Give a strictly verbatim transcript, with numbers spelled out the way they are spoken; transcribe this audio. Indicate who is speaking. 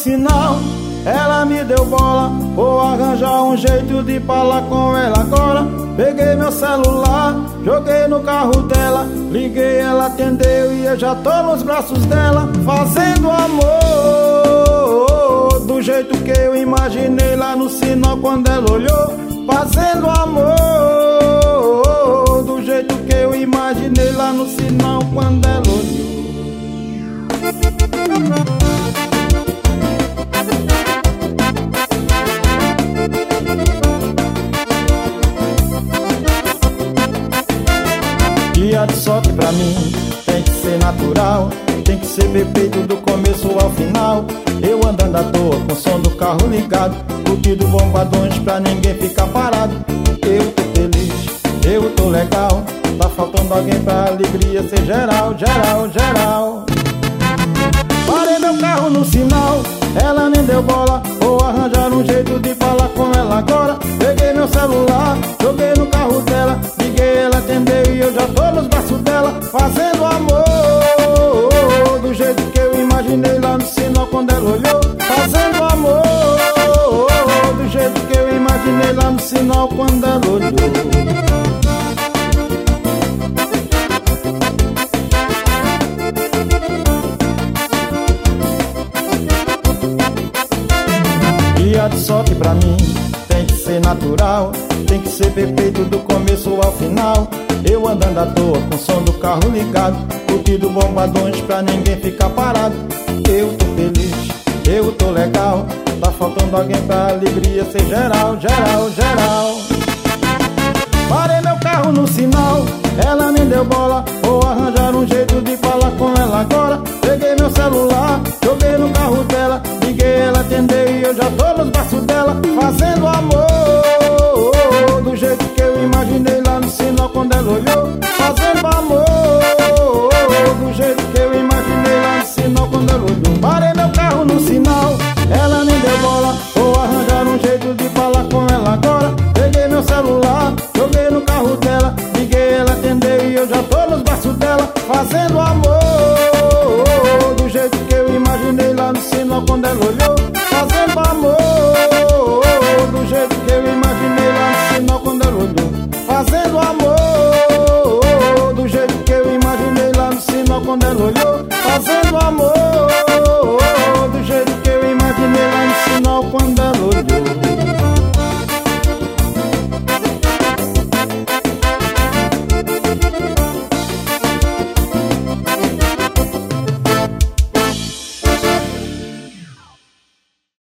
Speaker 1: sinal, ela me deu bola. Vou arranjar um jeito de falar com ela agora. Peguei meu celular, joguei no carro dela, liguei, ela atendeu e eu já tô nos braços dela, fazendo amor do jeito que eu imaginei lá no sinal quando ela olhou. Fazendo amor do jeito que eu imaginei lá no sinal quando ela olhou. Dia de sorte pra mim tem que ser natural, tem que ser perfeito do começo ao final. Eu andando à toa com o som do carro ligado, curtindo bombadões pra ninguém ficar parado. Eu tô feliz, eu tô legal, tá faltando alguém pra alegria ser geral, geral, geral. Parei meu carro no sinal, ela nem deu bola. Vou arranjar um jeito de falar com ela agora. Peguei meu celular, joguei no carro dela, liguei, ela atendeu e eu já tô nos braços dela, fazendo amor do jeito que eu imaginei lá no sinal quando ela olhou. Fazendo amor do jeito que eu imaginei lá no sinal quando ela olhou. Dia de sorte pra mim tem que ser natural, tem que ser perfeito do começo ao final. Eu andando à toa com o som do carro ligado, curtindo bombadões pra ninguém ficar parado. Eu tô feliz, eu tô legal, tá faltando alguém pra alegria ser geral, geral, geral. Parei meu carro no sinal, ela me deu bola. Vou arranjar um jeito de falar com ela agora. Peguei meu celular, joguei no carro dela, liguei, ela atendeu e eu já tô nos braços dela, fazendo amor do jeito que eu imaginei lá no sinal quando ela olhou. Fazendo amor do jeito que eu imaginei lá no sinal quando ela olhou. Parei meu carro no sinal, ela me deu bola. Vou arranjar um jeito de falar com ela agora. Peguei meu celular, joguei no carro dela, liguei, ela atendeu e eu já tô nos braços dela, fazendo amor do jeito que eu imaginei lá no sinal quando ela olhou. Fazendo amor do jeito que eu imaginei lá no sinal quando ela olhou. Fazendo amor do jeito que eu imaginei lá no sinal quando ela olhou. Fazendo amor